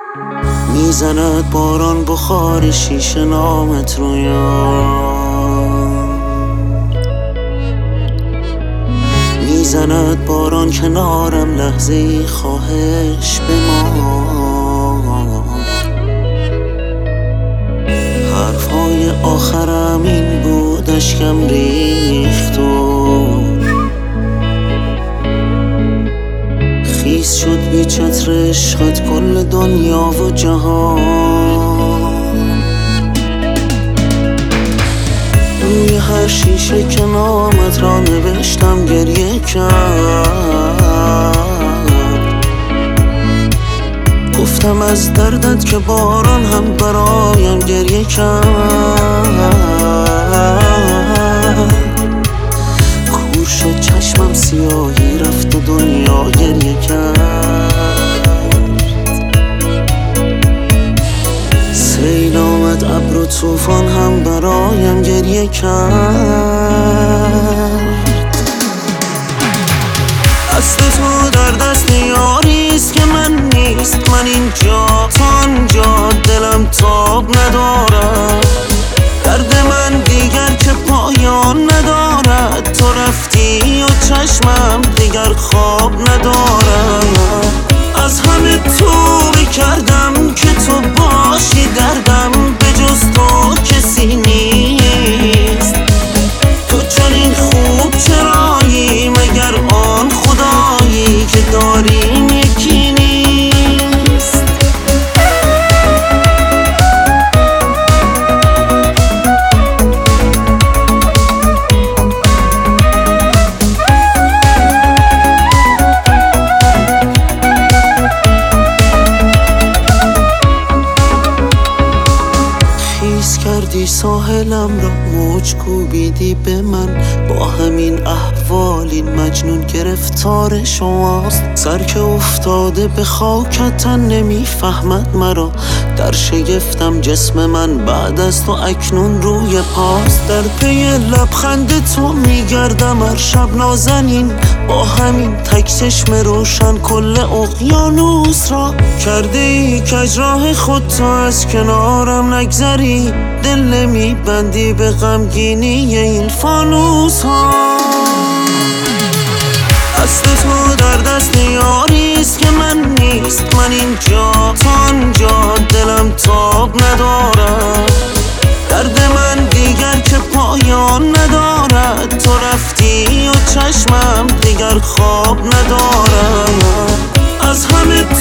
میزند باران بخار شیشه نامت رویان، میزند باران کنارم لحظه ای خواهش بمان. حرفهای آخرم این بود اشکم ریخت و خیس شد بی چتر عشقت کل دنیا و جهان. روی هر شیشه که نامت را نوشتم گریه کرد، گفتم از دردت که باران هم برایم گریه کرد. کور شد چشمم سیاهی رفت و دنیا گریه کرد. سیل آمد ابر و طوفان هم برایم گریه کرد. دست تو در دست یاریست که من نیست، من اینجا تا آنجا دلم تاب ندارد. درد من دیگر که پایان ندارد، تو رفتی و چشمم دیگر خواب ندارد. از همه توبه کردم که تو باشی دردم، به جز تو کسی نیست. تو چنین خوب چرایی مگر آن خدایی که داریم یکی نیست. کردی ساحلم را، موج کوبیدی به من، با همین احوال این مجنون گرفتار شماست. سر که افتاده به خاکت تن نمیفهمد مرا، در شگفتم جسم من بعد از تو اکنون روی پاست. در پی لبخند تو میگردم هر شب نازنین، با همین تک چشم روشن کل اقیانوس را کرده ای کج راه خود، تو از کنارم نگذری، دل نمیبندی به غمگینی این فانوس ها. دست تو در دست یاریست که من نیست، من اینجا تا آنجا دلم تاب ندارد. درد من دیگر که پایان ندارد، تو رفتی و چشمم دیگر خواب ندارد. از همه